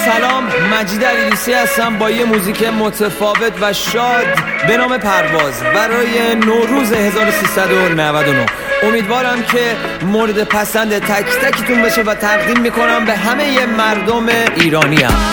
سلام، مجید علیدوستی هستم با یه موزیک متفاوت و شاد به نام پرواز برای نوروز 1399. امیدوارم که مورد پسند تک تکتون بشه و تقدیم میکنم به همه مردم ایرانی هم.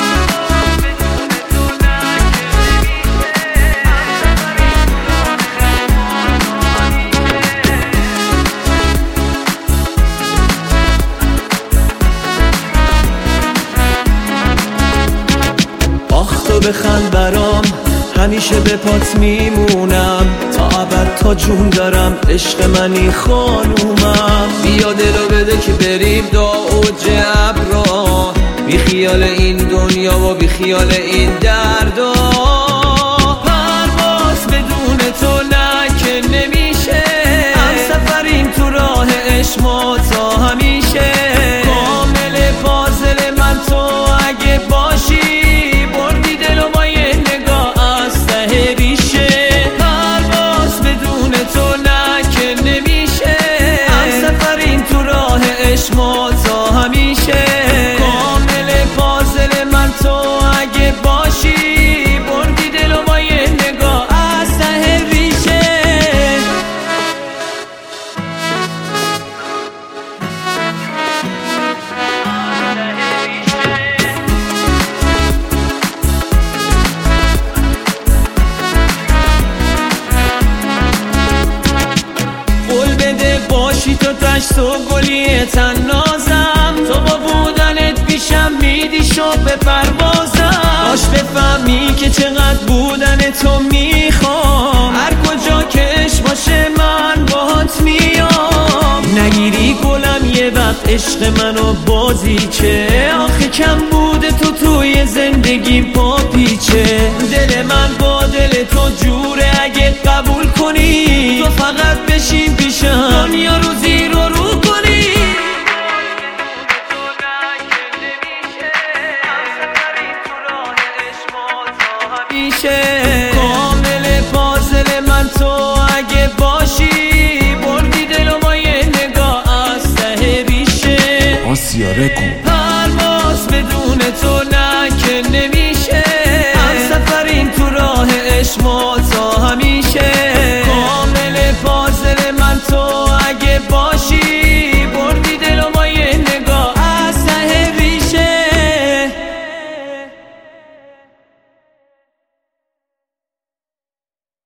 تو بخند برام، همیشه به پات میمونم تا ابد، تا جون دارم، عشق منی خانومم. بیا دلو بده که بریم دا اوج ابرا، بی خیال این دنیا و بی خیال این دردا. پرواز بدون تو نه که نمیشه، هم سفریم تو راه عشق ما تا همیشه. کامل پازل من تو اگه باشی، ما تا همیشه. کامل پازل من تو اگه باشی، بردی دل و با یه نگاه از ته ریشه. قول بده باشی تو دشت و گلی تنازم، تو با بودنت پیشم میدی شب به پروازم. باش بفهمی که چقدر بودن تو میخوام، هر کجا که عشق باشه من باهات میام. نگیری گلم یه وقت عشق منو بازی چه، آخه کم بوده تو توی زندگی پا پیچه. دل من با دل تو جوره اگه قبول کنی، تو فقط بشین پیشم دنیا رو زیر و رو کنی. کامل پازل من تو اگه باشی، بردی دل و با یه نگاه از ته ریشه. آسیا رکن